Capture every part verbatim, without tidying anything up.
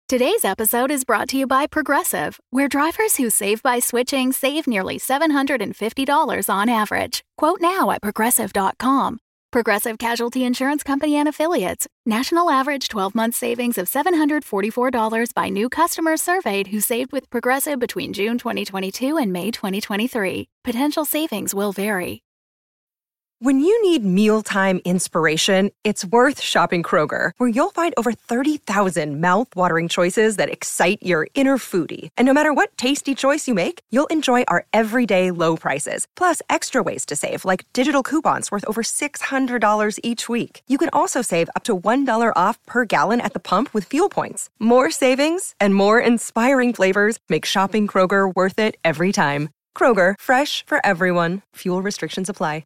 Today's episode is brought to you by Progressive, where drivers who save by switching save nearly seven hundred fifty dollars on average. Quote now at progressive dot com. Progressive Casualty Insurance Company and Affiliates. National average twelve-month savings of seven hundred forty-four dollars by new customers surveyed who saved with Progressive between June twenty twenty-two and May twenty twenty-three. Potential savings will vary. When you need mealtime inspiration, it's worth shopping Kroger, where you'll find over thirty thousand mouth-watering choices that excite your inner foodie. And no matter what tasty choice you make, you'll enjoy our everyday low prices, plus extra ways to save, like digital coupons worth over six hundred dollars each week. You can also save up to one dollar off per gallon at the pump with fuel points. More savings and more inspiring flavors make shopping Kroger worth it every time. Kroger, fresh for everyone. Fuel restrictions apply.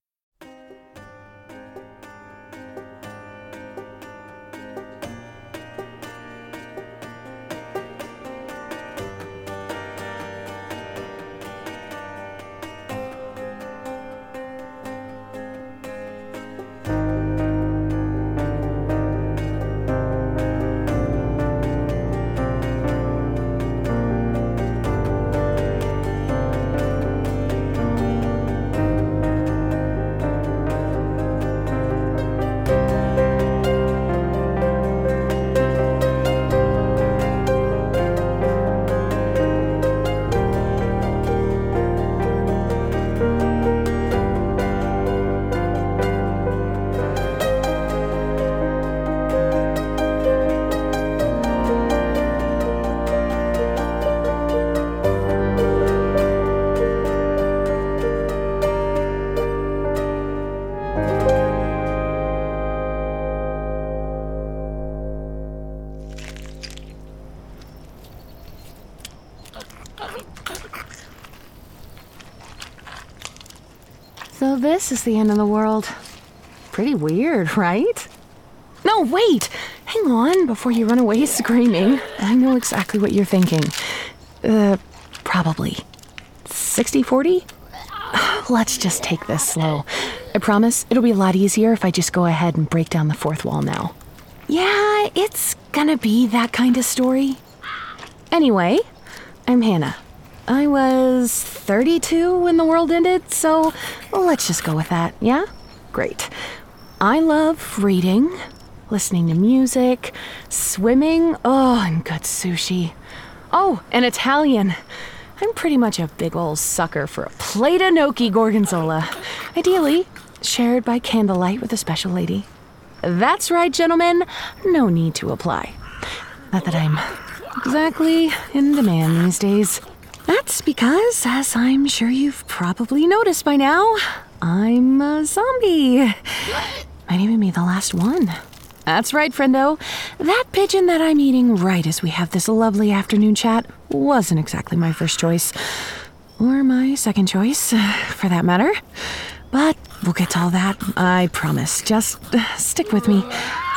So this is the end of the world. Pretty weird, right? No, wait! Hang on before you run away screaming. I know exactly what you're thinking. Uh, probably. sixty forty? Let's just take this slow. I promise it'll be a lot easier if I just go ahead and break down the fourth wall now. Yeah, it's gonna be that kind of story. Anyway, I'm Hannah. I was thirty-two when the world ended, so let's just go with that, yeah? Great. I love reading, listening to music, swimming, oh, and good sushi. Oh, and Italian. I'm pretty much a big ol' sucker for a plate of gnocchi gorgonzola, ideally shared by candlelight with a special lady. That's right, gentlemen, no need to apply. Not that I'm exactly in demand these days. That's because, as I'm sure you've probably noticed by now, I'm a zombie. Might even be the last one. That's right, friendo. That pigeon that I'm eating right as we have this lovely afternoon chat wasn't exactly my first choice. Or my second choice, for that matter. But we'll get to all that, I promise. Just stick with me.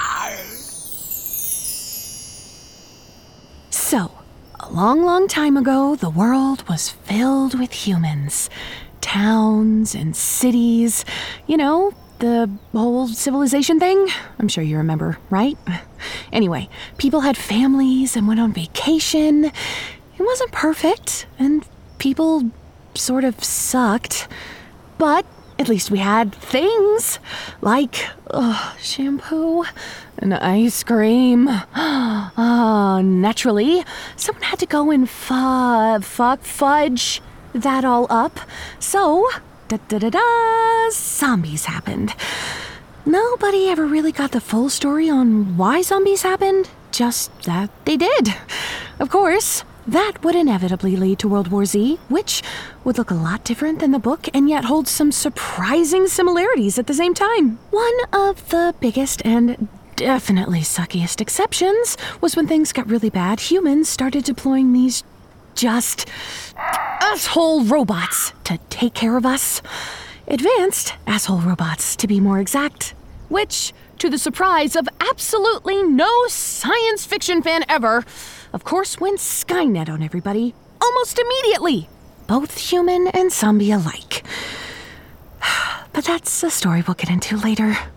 So, a long, long time ago, the world was filled with humans. Towns and cities, you know, the whole civilization thing. I'm sure you remember, right? Anyway, people had families and went on vacation. It wasn't perfect, and people sort of sucked. But at least we had things like uh, shampoo and ice cream. Uh, naturally, someone had to go and fu- fuck fudge that all up. So, da-da-da-da, zombies happened. Nobody ever really got the full story on why zombies happened, just that they did. Of course, that would inevitably lead to World War Z, which would look a lot different than the book and yet hold some surprising similarities at the same time. One of the biggest and definitely suckiest exceptions was when things got really bad, humans started deploying these just asshole robots to take care of us. Advanced asshole robots, to be more exact. Which, to the surprise of absolutely no science fiction fan ever, of course went Skynet on everybody almost immediately. Both human and zombie alike. But that's a story we'll get into later.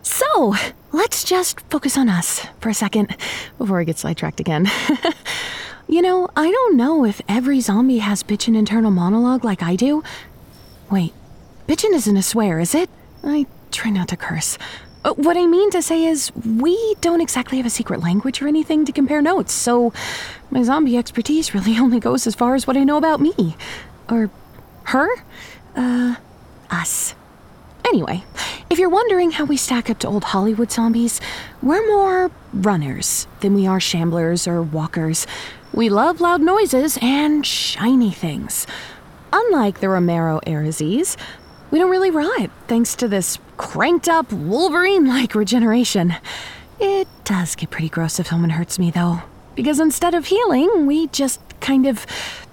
So, let's just focus on us for a second before I get sidetracked again. You know, I don't know if every zombie has bitchin' internal monologue like I do. Wait, bitchin' isn't a swear, is it? I try not to curse. Uh, what I mean to say is, we don't exactly have a secret language or anything to compare notes, so my zombie expertise really only goes as far as what I know about me. Or her? Uh, us. Anyway, if you're wondering how we stack up to old Hollywood zombies, we're more runners than we are shamblers or walkers. We love loud noises and shiny things. Unlike the Romero-era Z's, we don't really rot, thanks to this cranked-up Wolverine-like regeneration. It does get pretty gross if someone hurts me, though, because instead of healing, we just kind of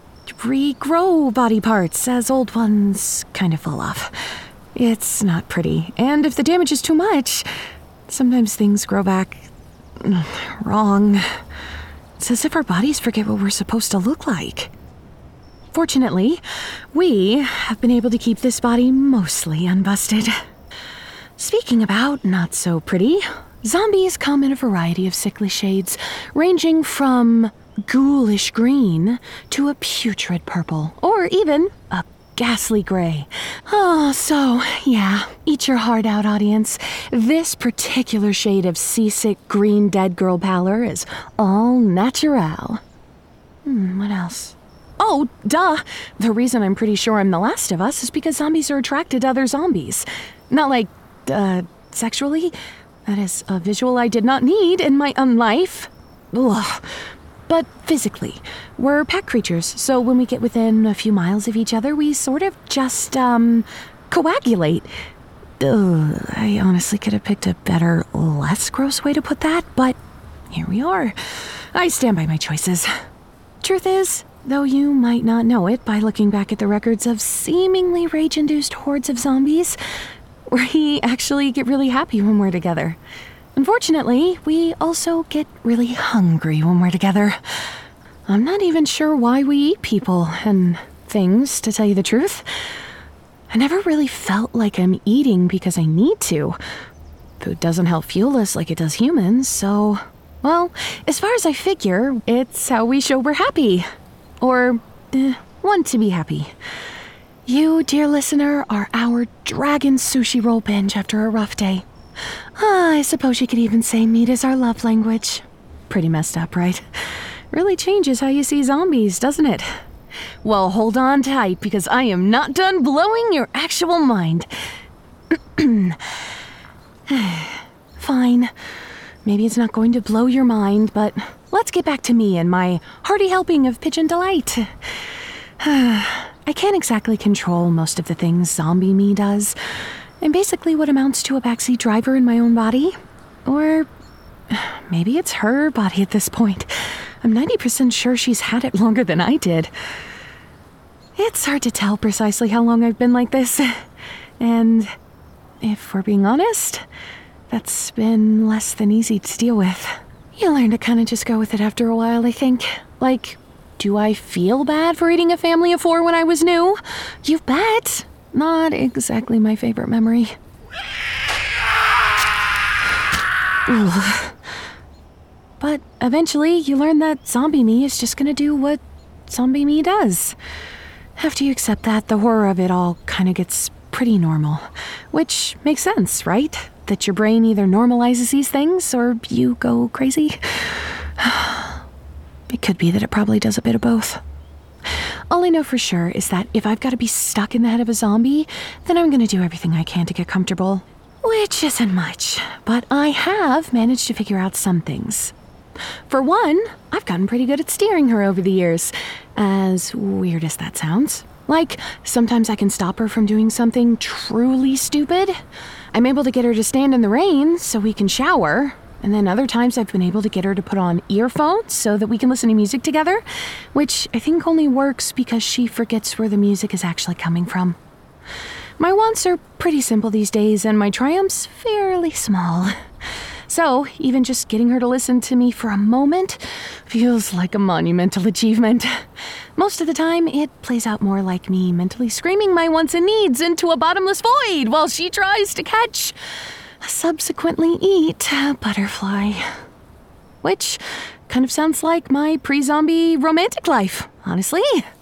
regrow body parts as old ones kind of fall off. It's not pretty, and if the damage is too much, sometimes things grow back wrong. It's as if our bodies forget what we're supposed to look like. Fortunately, we have been able to keep this body mostly unbusted. Speaking about not so pretty, zombies come in a variety of sickly shades, ranging from ghoulish green to a putrid purple, or even a ghastly gray. Oh, so, yeah, eat your heart out, audience. This particular shade of seasick green dead girl pallor is all natural. Hmm, what else? Oh, duh. The reason I'm pretty sure I'm the last of us is because zombies are attracted to other zombies. Not like, uh, sexually. That is a visual I did not need in my unlife. Ugh. But physically. We're pack creatures, so when we get within a few miles of each other, we sort of just, um, coagulate. Ugh, I honestly could have picked a better, less gross way to put that, but here we are. I stand by my choices. Truth is, though you might not know it by looking back at the records of seemingly rage-induced hordes of zombies, we actually get really happy when we're together. Unfortunately, we also get really hungry when we're together. I'm not even sure why we eat people and things, to tell you the truth. I never really felt like I'm eating because I need to. Food doesn't help fuel us like it does humans, so, well, as far as I figure, it's how we show we're happy. Or, eh, want to be happy. You, dear listener, are our dragon sushi roll binge after a rough day. Ah, I suppose you could even say meat is our love language. Pretty messed up, right? Really changes how you see zombies, doesn't it? Well, hold on tight, because I am not done blowing your actual mind. Fine. Maybe it's not going to blow your mind, but let's get back to me and my hearty helping of pigeon delight. I can't exactly control most of the things zombie me does. I'm basically what amounts to a backseat driver in my own body. Or maybe it's her body at this point. I'm ninety percent sure she's had it longer than I did. It's hard to tell precisely how long I've been like this. And if we're being honest, that's been less than easy to deal with. You learn to kind of just go with it after a while, I think. Like, do I feel bad for eating a family of four when I was new? You bet. Not exactly my favorite memory. Ugh. But eventually, you learn that zombie me is just gonna do what zombie me does. After you accept that, the horror of it all kind of gets pretty normal. Which makes sense, right? That your brain either normalizes these things or you go crazy. It could be that it probably does a bit of both. All I know for sure is that if I've got to be stuck in the head of a zombie, then I'm going to do everything I can to get comfortable. Which isn't much, but I have managed to figure out some things. For one, I've gotten pretty good at steering her over the years, as weird as that sounds. Like, sometimes I can stop her from doing something truly stupid. I'm able to get her to stand in the rain so we can shower. And then other times I've been able to get her to put on earphones so that we can listen to music together, which I think only works because she forgets where the music is actually coming from. My wants are pretty simple these days, and my triumphs fairly small. So even just getting her to listen to me for a moment feels like a monumental achievement. Most of the time, it plays out more like me mentally screaming my wants and needs into a bottomless void while she tries to catch subsequently eat a butterfly. Which kind of sounds like my pre-zombie romantic life, honestly.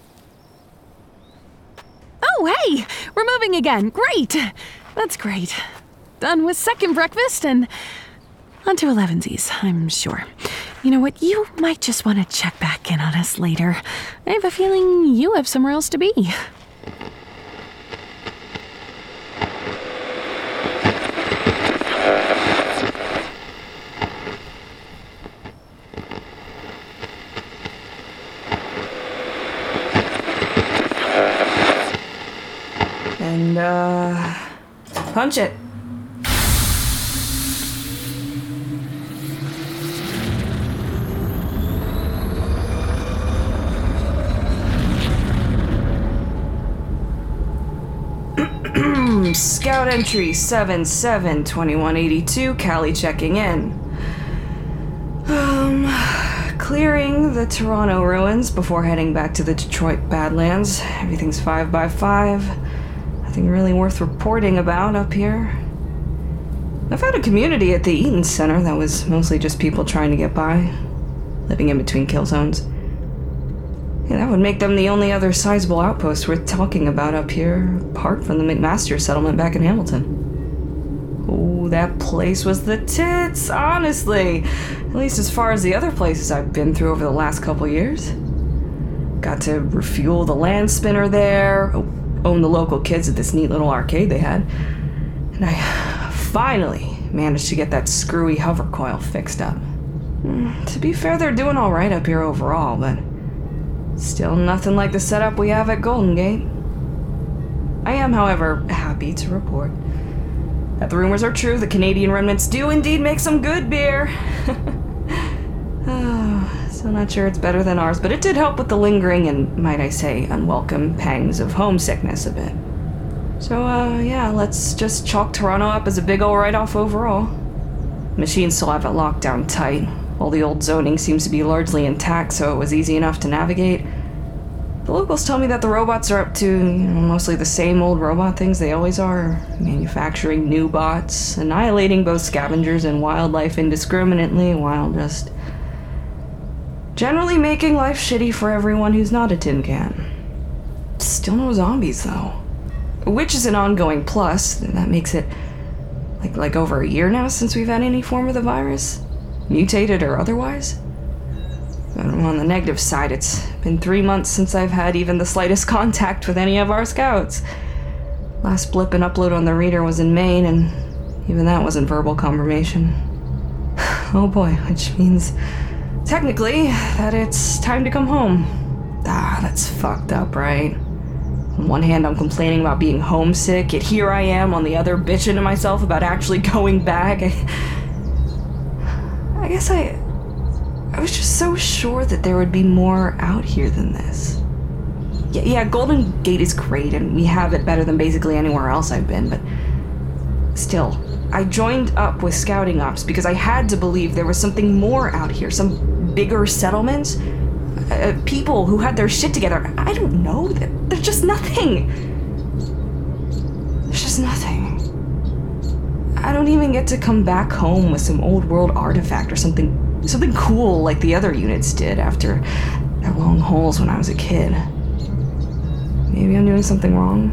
Oh, hey! We're moving again. Great! That's great. Done with second breakfast and on to elevensies, I'm sure. You know what? You might just want to check back in on us later. I have a feeling you have somewhere else to be. And, uh... punch it. Scout entry seven seven twenty-one eighty-two, Callie checking in. Um, clearing the Toronto ruins before heading back to the Detroit Badlands. Everything's five by five. Nothing really worth reporting about up here. I found a community at the Eaton Center that was mostly just people trying to get by, living in between kill zones. Yeah, that would make them the only other sizable outpost worth talking about up here, apart from the McMaster settlement back in Hamilton. Oh, that place was the tits, honestly. At least as far as the other places I've been through over the last couple years. Got to refuel the land spinner there, own the local kids at this neat little arcade they had, and I finally managed to get that screwy hover coil fixed up. Mm, to be fair, they're doing alright up here overall, but still nothing like the setup we have at Golden Gate. I am, however, happy to report that the rumors are true. The Canadian remnants do indeed make some good beer. Oh, still not sure it's better than ours, but it did help with the lingering and, might I say, unwelcome pangs of homesickness a bit. So, uh, yeah, let's just chalk Toronto up as a big ol' write-off overall. Machines still have it locked down tight. All the old zoning seems to be largely intact, so it was easy enough to navigate. The locals tell me that the robots are up to, you know, mostly the same old robot things they always are, manufacturing new bots, annihilating both scavengers and wildlife indiscriminately, while just generally making life shitty for everyone who's not a tin can. Still no zombies, though. Which is an ongoing plus. That makes it like like over a year now since we've had any form of the virus, mutated or otherwise. But on the negative side, it's been three months since I've had even the slightest contact with any of our scouts. Last blip and upload on the reader was in Maine, and even that wasn't verbal confirmation. Oh boy, which means technically that it's time to come home. Ah, that's fucked up, right? On one hand, I'm complaining about being homesick, yet here I am on the other bitching to myself about actually going back. I, I guess I... I was just so sure that there would be more out here than this. Yeah, yeah, Golden Gate is great, and we have it better than basically anywhere else I've been, but still, I joined up with scouting ops because I had to believe there was something more out here, some bigger settlements, uh, people who had their shit together. I don't know, there's just nothing. There's just nothing. I don't even get to come back home with some old world artifact or something Something cool like the other units did after their long holes when I was a kid. Maybe I'm doing something wrong.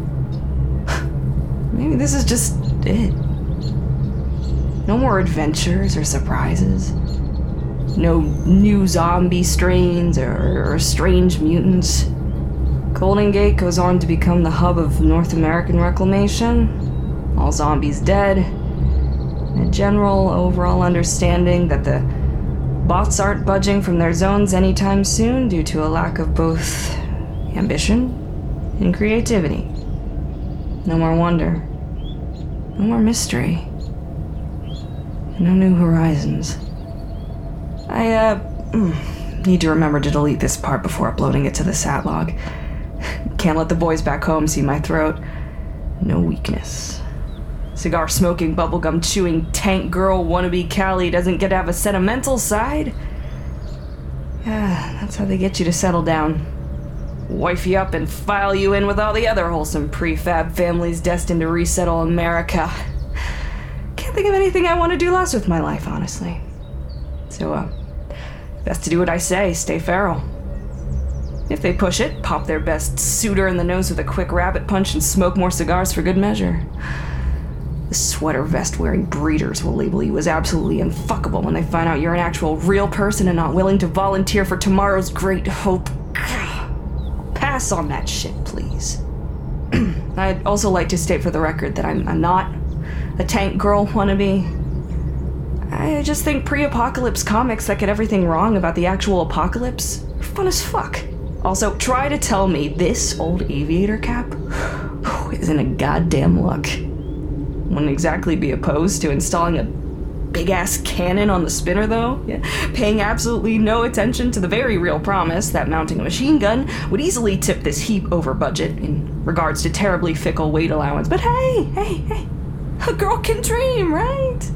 Maybe this is just it. No more adventures or surprises. No new zombie strains or, or strange mutants. Golden Gate goes on to become the hub of North American reclamation. All zombies dead. A general overall understanding that the bots aren't budging from their zones anytime soon due to a lack of both ambition and creativity. No more wonder. No more mystery. No new horizons. I, uh, need to remember to delete this part before uploading it to the sat log. Can't let the boys back home see my throat. No weakness. Cigar-smoking, bubblegum-chewing, tank girl wannabe Callie doesn't get to have a sentimental side? Yeah, that's how they get you to settle down. Wife you up and file you in with all the other wholesome prefab families destined to resettle America. think of anything I want to do less with my life, honestly. So, uh, best to do what I say, stay feral. If they push it, pop their best suitor in the nose with a quick rabbit punch and smoke more cigars for good measure. The sweater vest wearing breeders will label you as absolutely unfuckable when they find out you're an actual real person and not willing to volunteer for tomorrow's great hope. Pass on that shit, please. I'd also like to state for the record that I'm, I'm not a tank girl wannabe. I just think pre-apocalypse comics that get everything wrong about the actual apocalypse are fun as fuck. Also, try to tell me this old aviator cap is in a goddamn luck. Wouldn't exactly be opposed to installing a big-ass cannon on the spinner, though. Yeah. Paying absolutely no attention to the very real promise that mounting a machine gun would easily tip this heap over budget in regards to terribly fickle weight allowance. But hey, hey, hey, a girl can dream, right?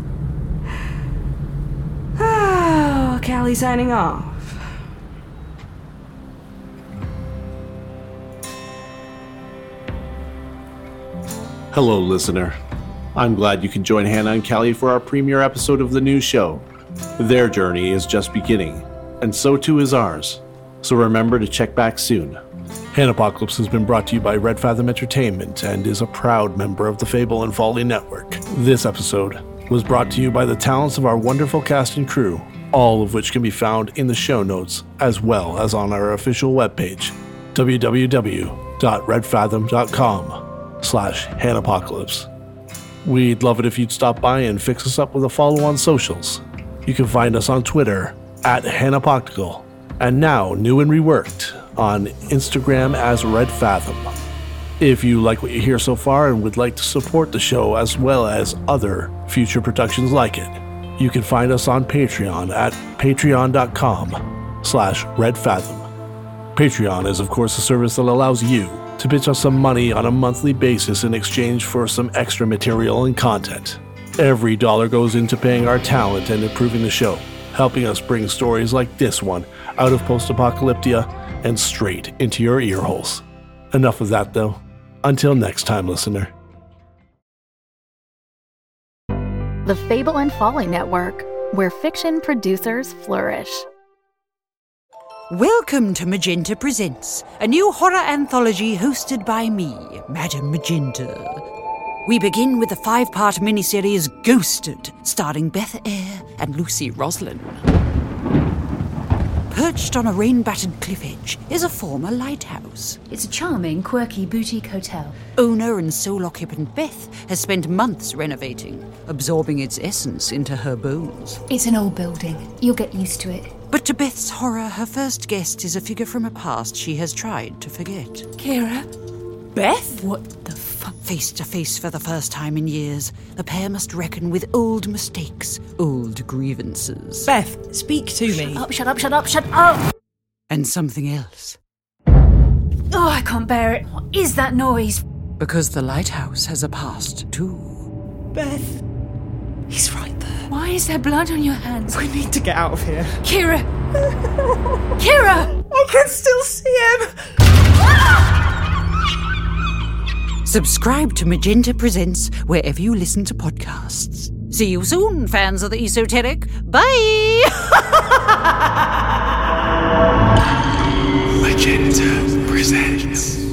Oh, Callie signing off. Hello, listener. I'm glad you can join Hannah and Callie for our premiere episode of the new show. Their journey is just beginning, and so too is ours. So remember to check back soon. Hanapocalypse has been brought to you by Red Fathom Entertainment and is a proud member of the Fable and Folly Network. This episode was brought to you by the talents of our wonderful cast and crew, all of which can be found in the show notes as well as on our official webpage, w w w dot red fathom dot com slash Hanapocalypse. We'd love it if you'd stop by and fix us up with a follow on socials. You can find us on Twitter at Hanapoctical, and now new and reworked on Instagram as Red Fathom. If you like what you hear so far and would like to support the show as well as other future productions like it, you can find us on Patreon at patreon.com slash Red Fathom. Patreon is of course a service that allows you to pitch us some money on a monthly basis in exchange for some extra material and content. Every dollar goes into paying our talent and improving the show, helping us bring stories like this one out of post-apocalyptia and straight into your ear holes. Enough of that though. Until next time, listener. The Fable and Folly Network, where fiction producers flourish. Welcome to Magenta Presents, a new horror anthology hosted by me, Madam Magenta. We begin with the five-part miniseries Ghosted, starring Beth Eyre and Lucy Roslin. Perched on a rain-battered cliff edge is a former lighthouse. It's a charming, quirky boutique hotel. Owner and sole occupant Beth has spent months renovating, absorbing its essence into her bones. It's an old building. You'll get used to it. But to Beth's horror, her first guest is a figure from a past she has tried to forget. Kira? Beth? What the fuck? Face to face for the first time in years, the pair must reckon with old mistakes, old grievances. Beth, speak to Shut me. up, shut up, shut up, shut up! And something else. Oh, I can't bear it. What is that noise? Because the lighthouse has a past, too. Beth, he's right there. Why is there blood on your hands? We need to get out of here. Kira! Kira! I can still see him! Subscribe to Magenta Presents wherever you listen to podcasts. See you soon, fans of the esoteric. Bye! Magenta Presents.